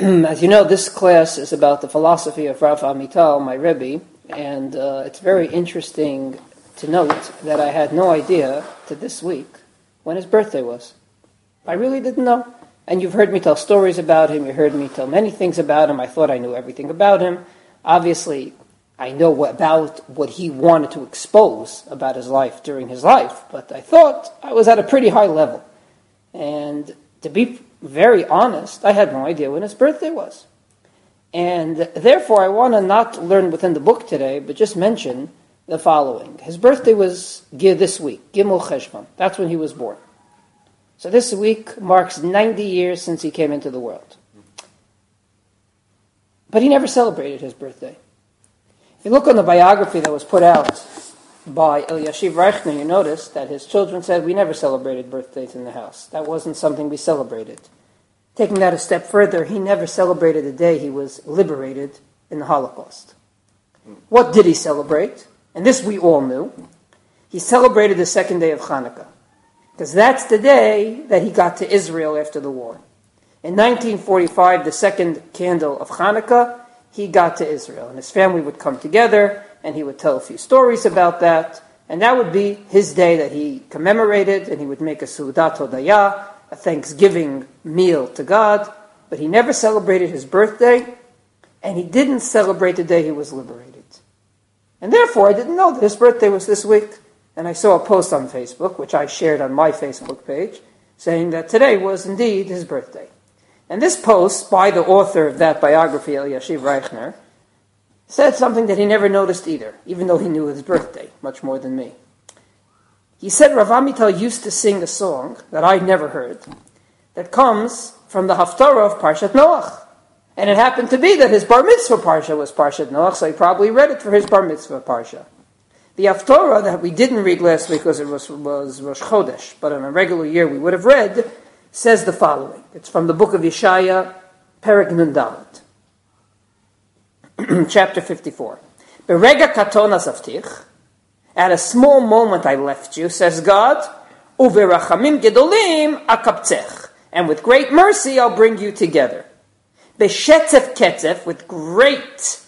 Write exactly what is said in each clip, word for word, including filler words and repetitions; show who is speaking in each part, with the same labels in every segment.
Speaker 1: As you know, this class is about the philosophy of Rav Amital, my Rebbe, and uh, it's very interesting to note that I had no idea to this week when his birthday was. I really didn't know. And you've heard me tell stories about him, you heard me tell many things about him. I thought I knew everything about him. Obviously, I know what, about what he wanted to expose about his life during his life, but I thought I was at a pretty high level. And to be very honest, I had no idea when his birthday was. And therefore, I want to not learn within the book today, but just mention the following. His birthday was this week, Gimel Cheshvan. That's when he was born. So this week marks ninety years since he came into the world. But he never celebrated his birthday. If you look on the biography that was put out by Elyashiv Reichner, you notice that his children said, we never celebrated birthdays in the house. That wasn't something we celebrated. Taking that a step further, he never celebrated the day he was liberated in the Holocaust. What did he celebrate? And this we all knew. He celebrated the second day of Hanukkah, because that's the day that he got to Israel after the war. In nineteen forty-five, the second candle of Hanukkah, he got to Israel, and his family would come together, and he would tell a few stories about that, and that would be his day that he commemorated, and he would make a Seudat Hodaya, a Thanksgiving meal to God, but he never celebrated his birthday, and he didn't celebrate the day he was liberated. And therefore, I didn't know that his birthday was this week, and I saw a post on Facebook, which I shared on my Facebook page, saying that today was indeed his birthday. And this post, by the author of that biography, Elyashiv Reichner, said something that he never noticed either, even though he knew his birthday much more than me. He said Rav Amital used to sing a song that I'd never heard, that comes from the Haftarah of Parshat Noach. And it happened to be that his Bar Mitzvah Parsha was Parshat Noach, so he probably read it for his Bar Mitzvah Parsha. The Haftarah that we didn't read last week because it was, was Rosh Chodesh, but in a regular year we would have read, says the following. It's from the book of Yeshaya, Perek Nun Dalet, chapter fifty-four. Berega katon azavtich, at a small moment I left you, says God, uverachamim gedolim akabtzech, and with great mercy I'll bring you together. Beshetzef ketzef, with great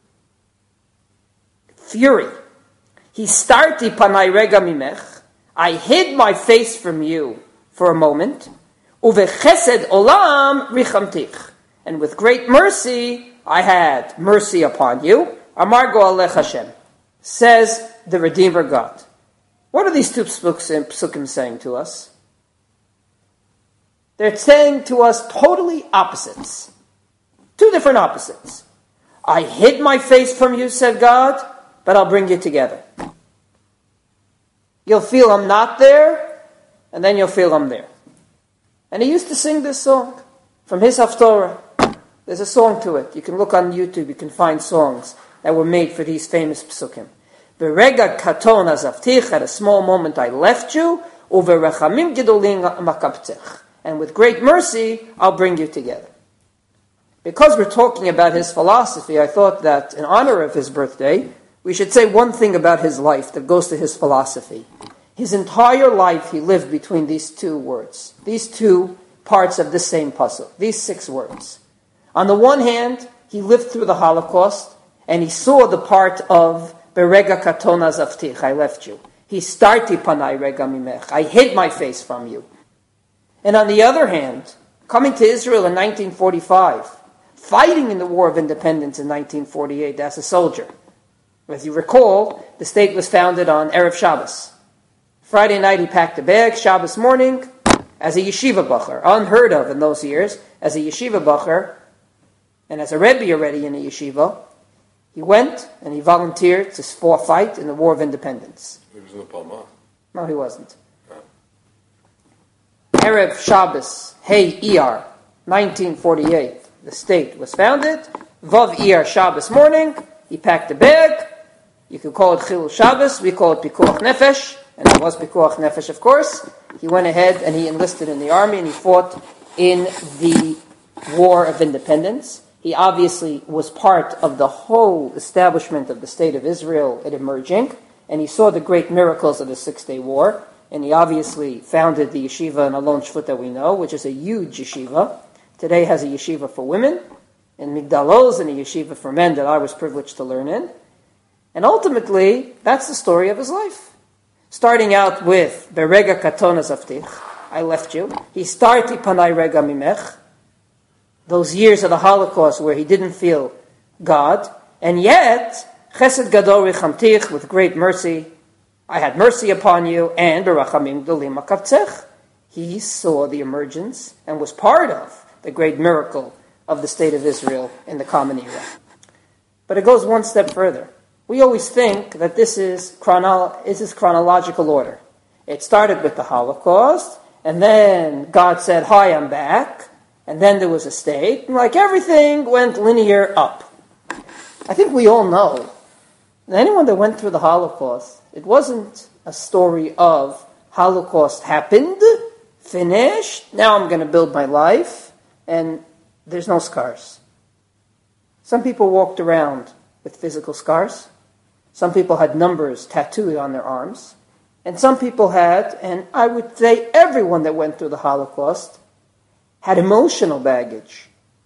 Speaker 1: fury. Histarti panai rega mimech, I hid my face from you for a moment. Uvechesed olam richamtich, and with great mercy I had mercy upon you. Amargo alech Hashem, says the Redeemer God. What are these two psukim saying to us? They're saying to us totally opposites. Two different opposites. I hid my face from you, said God, but I'll bring you together. You'll feel I'm not there, and then you'll feel I'm there. And he used to sing this song from his Haftorah. There's a song to it. You can look on YouTube, you can find songs that were made for these famous psukim. Berega katon azavtich, at a small moment I left you, uverachamim gedolim makabtech, and with great mercy I'll bring you together. Because we're talking about his philosophy, I thought that in honor of his birthday, we should say one thing about his life that goes to his philosophy. His entire life he lived between these two words, these two parts of the same puzzle, these six words. On the one hand, he lived through the Holocaust, and he saw the part of Berega katon azavtich, I left you. He starti panai rega mimech, I hid my face from you. And on the other hand, coming to Israel in nineteen forty-five, fighting in the War of Independence in nineteen forty-eight as a soldier. As you recall, the state was founded on Erev Shabbos. Friday night he packed a bag, Shabbos morning, as a yeshiva bacher, unheard of in those years, as a yeshiva bacher, and as a rebbe already in a yeshiva, he went and he volunteered to fight in the War of Independence.
Speaker 2: He was in the Palma.
Speaker 1: No, he wasn't. No. Erev Shabbos, Hey Iyar, nineteen forty-eight, the state was founded. Vav Iyar, Shabbos morning, he packed a bag. You could call it Chilul Shabbos, we call it Pikuach Nefesh, and it was Pikuach Nefesh, of course. He went ahead and he enlisted in the army and he fought in the War of Independence. He obviously was part of the whole establishment of the State of Israel at emerging, and he saw the great miracles of the Six-Day War, and he obviously founded the yeshiva in Alon Shvut that we know, which is a huge yeshiva. today has a yeshiva for women, and Migdal Oz and a yeshiva for men that I was privileged to learn in. And ultimately, that's the story of his life. Starting out with Berega Katona Zaftich, I left you. He started Panai Rega Mimech, those years of the Holocaust where he didn't feel God, and yet, Chesed Gadol Richamtich, with great mercy, I had mercy upon you, and Berachamim Gdolim Akavtzech. He saw the emergence and was part of the great miracle of the state of Israel in the Common Era. But it goes one step further. We always think that this is, chrono- this is chronological order. It started with the Holocaust, and then God said, hi, I'm back, and then there was a state, and like everything went linear up. I think we all know that anyone that went through the Holocaust, it wasn't a story of Holocaust happened, finished, now I'm going to build my life, and there's no scars. Some people walked around with physical scars. Some people had numbers tattooed on their arms. And some people had, and I would say everyone that went through the Holocaust, had emotional baggage.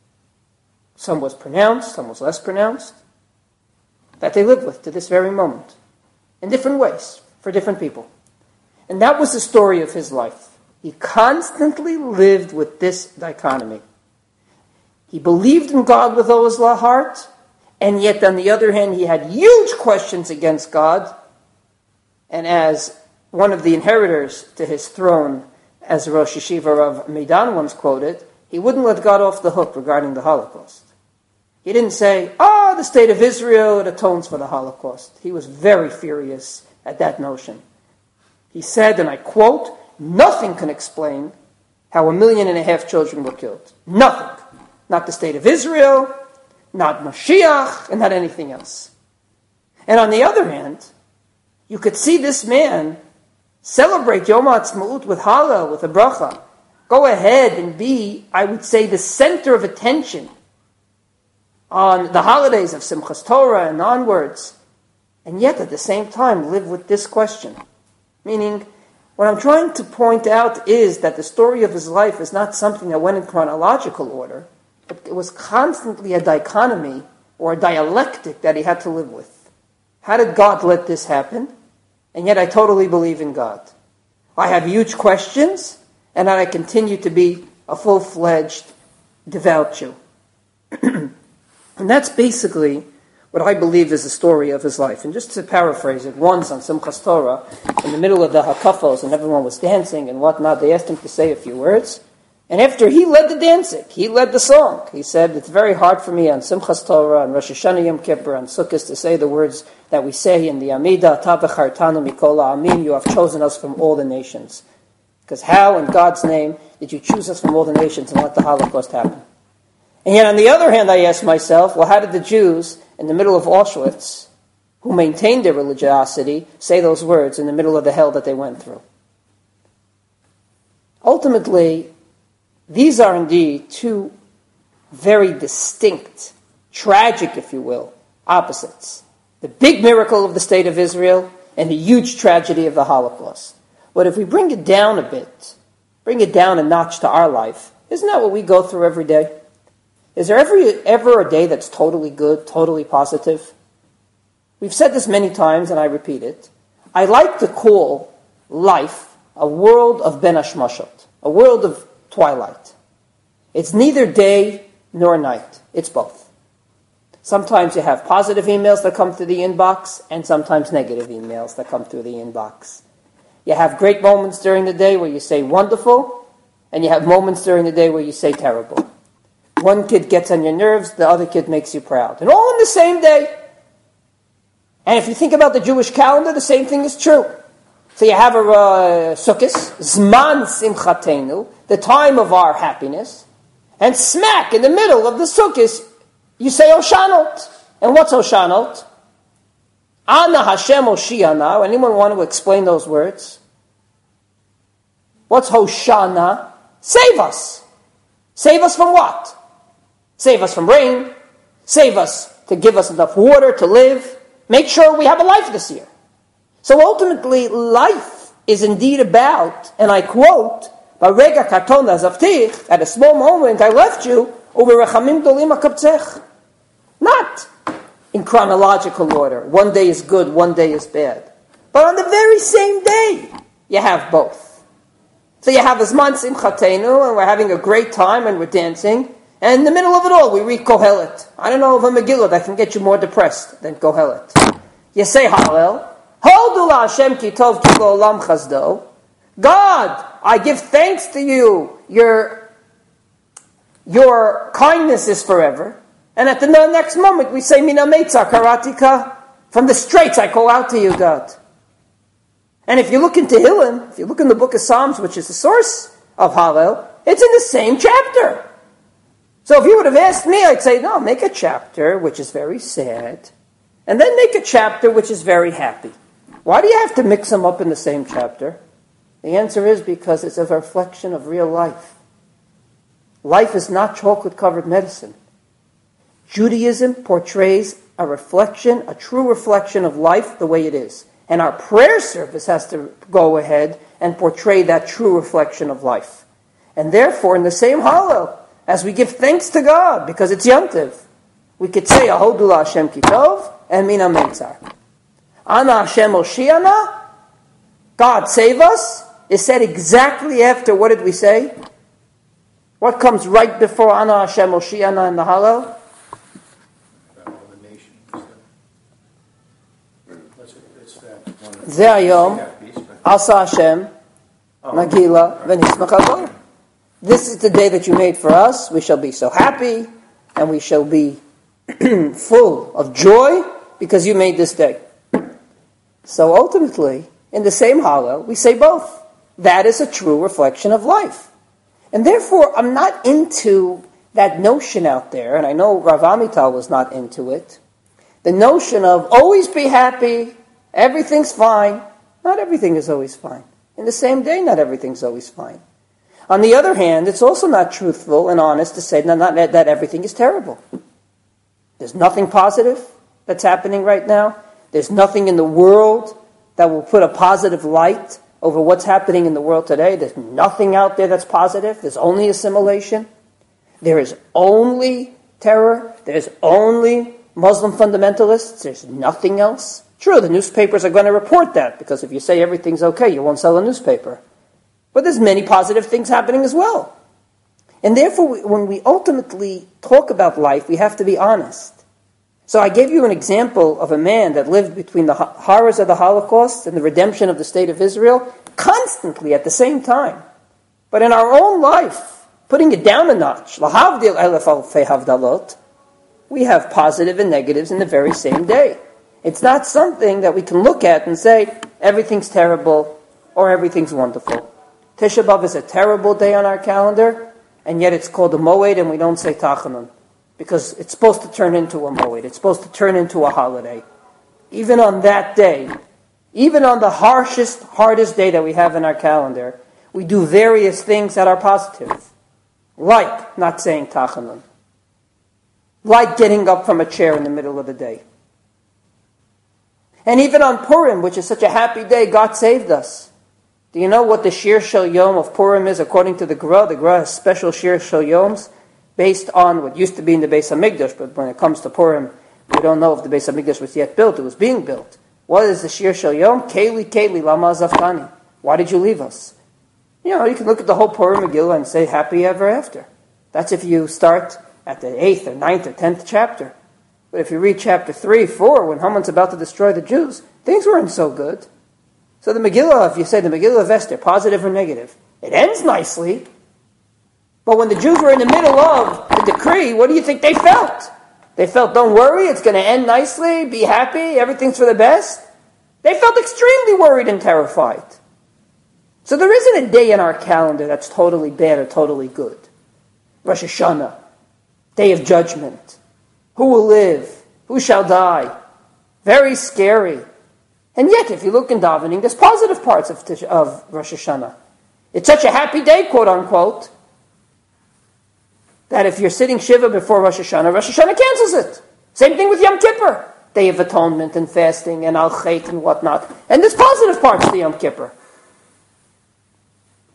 Speaker 1: Some was pronounced, some was less pronounced, that they live with to this very moment, in different ways, for different people. And that was the story of his life. He constantly lived with this dichotomy. He believed in God with all his heart, and yet on the other hand, he had huge questions against God. And as one of the inheritors to his throne, as Rosh Yeshiva Rav Meidan once quoted, he wouldn't let God off the hook regarding the Holocaust. He didn't say, oh, the state of Israel, it atones for the Holocaust. He was very furious at that notion. He said, and I quote, nothing can explain how a million and a half children were killed. Nothing. Not the state of Israel, not Mashiach, and not anything else. And on the other hand, you could see this man celebrate Yom HaAtzmaut with Hallel, with a bracha. Go ahead and be, I would say, the center of attention on the holidays of Simchas Torah and onwards. And yet, at the same time, live with this question. Meaning, what I'm trying to point out is that the story of his life is not something that went in chronological order. It was constantly a dichotomy or a dialectic that he had to live with. How did God let this happen? And yet I totally believe in God. I have huge questions, and I continue to be a full-fledged devout Jew. And that's basically what I believe is the story of his life. And just to paraphrase it, once on Simchas Torah, in the middle of the hakafos, and everyone was dancing and whatnot, they asked him to say a few words. And after he led the dancing, he led the song. He said, it's very hard for me on Simchas Torah, on Rosh Hashanah Yom Kippur, on Sukkot to say the words that we say in the Amidah, Ta v'chartanu mikol ha'amim, you have chosen us from all the nations. Because how, in God's name, did you choose us from all the nations and let the Holocaust happen? And yet, on the other hand, I ask myself, well, how did the Jews in the middle of Auschwitz, who maintained their religiosity, say those words in the middle of the hell that they went through? Ultimately, these are indeed two very distinct, tragic, if you will, opposites. The big miracle of the state of Israel and the huge tragedy of the Holocaust. But if we bring it down a bit, bring it down a notch to our life, isn't that what we go through every day? Is there ever, ever a day that's totally good, totally positive? We've said this many times, and I repeat it. I like to call life a world of ben hashmashot, a world of twilight. It's neither day nor night. It's both. Sometimes you have positive emails that come through the inbox, and sometimes negative emails that come through the inbox. You have great moments during the day where you say wonderful, and you have moments during the day where you say terrible. One kid gets on your nerves, the other kid makes you proud. And all in the same day. And if you think about the Jewish calendar, the same thing is true. So you have a uh, Sukkot, Zman Simchatenu, the time of our happiness, and smack in the middle of the Sukkot, you say Oshanot. And what's Oshanot? Ana Hashem Oshiana. Anyone want to explain those words? What's Hoshana? Save us. Save us from what? Save us from rain. Save us to give us enough water to live. Make sure we have a life this year. So ultimately, life is indeed about, and I quote, Barega kartona zavtich, at a small moment I left you, over rechamim dolim akabtzech. Not in chronological order. One day is good, one day is bad. But on the very same day, you have both. So you have Azman Simchatenu, and we're having a great time, and we're dancing. And in the middle of it all, we read Kohelet. I don't know of a Megillah that can get you more depressed than Kohelet. You say Hallel. Hodu la Hashem ki tov ki lo olam chazdo. God, I give thanks to you. Your, your kindness is forever. And at the next moment, we say Mina Meitza Karatika. From the straits I call out to you, God. And if you look in Tehillim, if you look in the book of Psalms, which is the source of Hallel, it's in the same chapter. So if you would have asked me, I'd say, no, make a chapter which is very sad, and then make a chapter which is very happy. Why do you have to mix them up in the same chapter? The answer is because it's a reflection of real life. Life is not chocolate-covered medicine. Judaism portrays a reflection, a true reflection of life the way it is. And our prayer service has to go ahead and portray that true reflection of life. And therefore, in the same Hallel, as we give thanks to God, because it's Yom Tov, we could say, Ahodu la Hashem ki tov, and Mina Meitzar. Ana Hashem Oshiana, God save us, is said exactly after, what did we say? What comes right before Ana Hashem Oshiana in the Hallel? Ze Hayom, Asa Hashem, Nagila, V'nismach Abo. This is the day that you made for us. We shall be so happy, and we shall be full of joy, because you made this day. So ultimately, in the same Hallel, we say both. That is a true reflection of life. And therefore, I'm not into that notion out there, and I know Rav Amital was not into it, the notion of always be happy, everything's fine. Not everything is always fine. In the same day, not everything's always fine. On the other hand, it's also not truthful and honest to say not, not, that everything is terrible. There's nothing positive that's happening right now. There's nothing in the world that will put a positive light over what's happening in the world today. There's nothing out there that's positive. There's only assimilation. There is only terror. There's only Muslim fundamentalists. There's nothing else. True, the newspapers are going to report that, because if you say everything's okay, you won't sell a newspaper. But there's many positive things happening as well. And therefore, when we ultimately talk about life, we have to be honest. So I gave you an example of a man that lived between the horrors of the Holocaust and the redemption of the state of Israel constantly at the same time. But in our own life, putting it down a notch, lahavdil elef alfei havdalot, we have positive and negatives in the very same day. It's not something that we can look at and say, everything's terrible or everything's wonderful. Tisha B'Av is a terrible day on our calendar, and yet it's called a Moed, and we don't say Tachanun, because it's supposed to turn into a Moed. It's supposed to turn into a holiday. Even on that day, even on the harshest, hardest day that we have in our calendar, we do various things that are positive. Like not saying Tachanun. Like getting up from a chair in the middle of the day. And even on Purim, which is such a happy day, God saved us. Do you know what the Shir Shel Yom of Purim is according to the Gra? The Gra has special Shir Shel Yoms based on what used to be in the Beis HaMikdash, but when it comes to Purim, we don't know if the Beis HaMikdash was yet built. It was being built. What is the Shir Shel Yom? Keli, Keli, Lama Zaftani. Why did you leave us? You know, you can look at the whole Purim Megillah and say, happy ever after. That's if you start at the eighth or ninth or tenth chapter. But if you read chapter three, four, when Haman's about to destroy the Jews, things weren't so good. So the Megillah, if you say the Megillah of Esther, positive or negative, it ends nicely. But when the Jews were in the middle of the decree, what do you think they felt? They felt, don't worry, it's going to end nicely, be happy, everything's for the best. They felt extremely worried and terrified. So there isn't a day in our calendar that's totally bad or totally good. Rosh Hashanah, Day of Judgment. Who will live? Who shall die? Very scary. And yet, if you look in davening, there's positive parts of, Tish- of Rosh Hashanah. It's such a happy day, quote unquote, that if you're sitting Shiva before Rosh Hashanah, Rosh Hashanah cancels it. Same thing with Yom Kippur. Day of Atonement and fasting and Al-Chait and whatnot. And there's positive parts to Yom Kippur.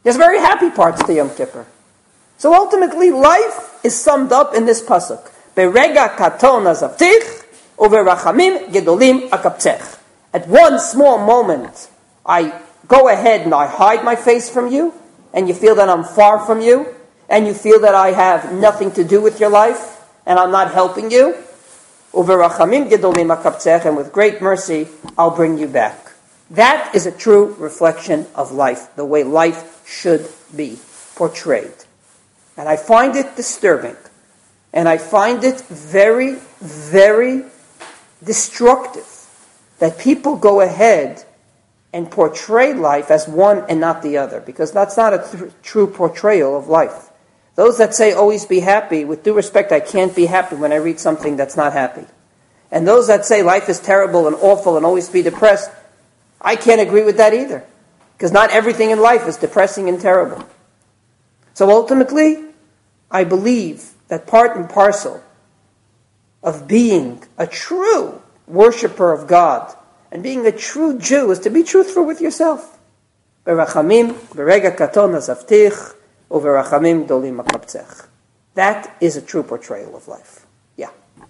Speaker 1: There's very happy parts to Yom Kippur. So ultimately, life is summed up in this pasuk. Berega katon azavtich, uverachamim gedolim akaptzech. At one small moment, I go ahead and I hide my face from you, and you feel that I'm far from you, and you feel that I have nothing to do with your life, and I'm not helping you. Uverachamim gedolim akaptzech, and with great mercy, I'll bring you back. That is a true reflection of life, the way life should be portrayed. And I find it disturbing. And I find it very, very destructive that people go ahead and portray life as one and not the other, because that's not a th- true portrayal of life. Those that say always be happy, with due respect, I can't be happy when I read something that's not happy. And those that say life is terrible and awful and always be depressed, I can't agree with that either, because not everything in life is depressing and terrible. So ultimately, I believe that part and parcel of being a true worshiper of God and being a true Jew is to be truthful with yourself. Berachamim, berega katon azavtich, uverachamim dolim akaptzech. That is a true portrayal of life. Yeah.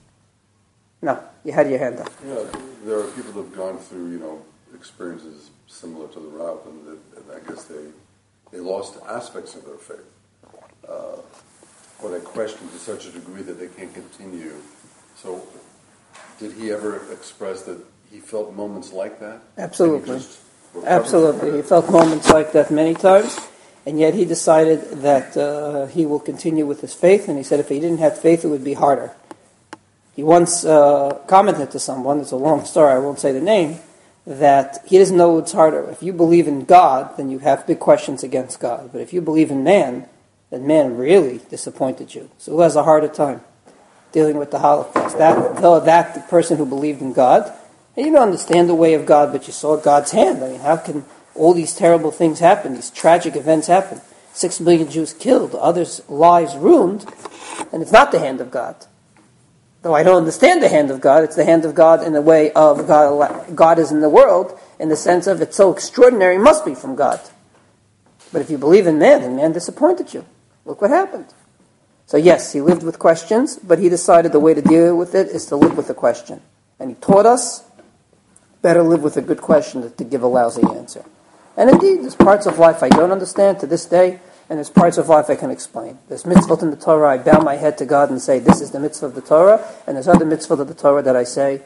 Speaker 1: No, you had your hand up.
Speaker 2: Yeah, there are people that have gone through, you know, experiences similar to the Rav, and, and I guess they they lost aspects of their faith. Uh, or they questioned to such a degree that they can't continue. So, did he ever express that he felt moments like that?
Speaker 1: Absolutely. Absolutely. He felt moments like that many times, and yet he decided that uh, he will continue with his faith, and he said if he didn't have faith, it would be harder. He once uh, commented to someone, it's a long story, I won't say the name, that he doesn't know what's harder. If you believe in God, then you have big questions against God. But if you believe in man, then man really disappointed you. So who has a harder time dealing with the Holocaust? That, though that the person who believed in God, and you don't understand the way of God, but you saw God's hand. I mean, how can all these terrible things happen, these tragic events happen? Six million Jews killed, others' lives ruined, and it's not the hand of God. Though I don't understand the hand of God, it's the hand of God in the way of God, God is in the world, in the sense of it's so extraordinary, it must be from God. But if you believe in man, then man disappointed you. Look what happened. So yes, he lived with questions, but he decided the way to deal with it is to live with the question. And he taught us, better live with a good question than to give a lousy answer. And indeed, there's parts of life I don't understand to this day, and there's parts of life I can explain. There's mitzvot in the Torah, I bow my head to God and say, this is the mitzvah of the Torah, and there's other mitzvot of the Torah that I say,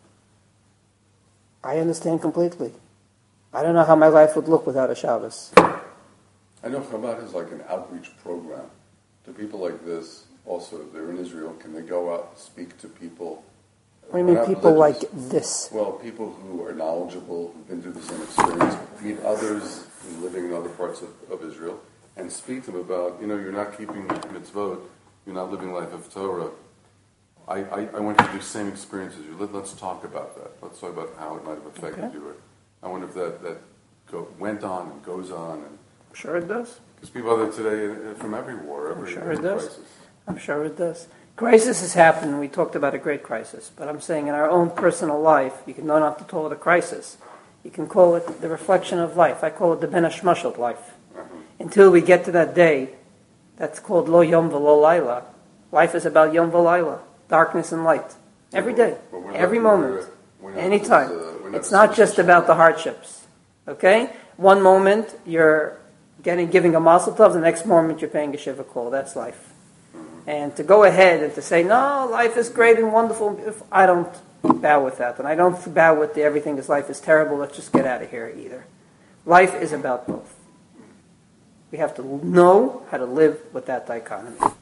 Speaker 1: I understand completely. I don't know how my life would look without a Shabbos.
Speaker 2: I know Chabad has like an outreach program. Do people like this also, if they're in Israel, can they go out and speak to people?
Speaker 1: What do you mean people like this?
Speaker 2: Well, people who are knowledgeable, who've been through the same experience, meet others who are living in other parts of, of Israel, and speak to them about, you know, you're not keeping mitzvot, you're not living life of Torah. I, I, I went through the same experience as you. Let, let's talk about that. Let's talk about how it might have affected okay. you. I wonder if that, that go, went on and goes on. And
Speaker 1: I'm sure it does.
Speaker 2: Because people are there today from every war, every,
Speaker 1: I'm sure
Speaker 2: every
Speaker 1: it does.
Speaker 2: crisis.
Speaker 1: I'm sure it does. Crisis has happened, and we talked about a great crisis. But I'm saying in our own personal life, you can not have to call it a crisis. You can call it the reflection of life. I call it the Ben Hashmashot life. Uh-huh. Until we get to that day, that's called Lo Yom V'Lo Laila. Life is about Yom V'Laila, darkness and light. Every day, every not, moment, we're, we're anytime. Uh, not it's not just about the hardships. Okay? One moment you're getting giving a mazel tov, the next moment you're paying a shiva call. That's life. And to go ahead and to say, no, life is great and wonderful, I don't bow with that. And I don't bow with the everything is life is terrible, let's just get out of here either. Life is about both. We have to know how to live with that dichotomy.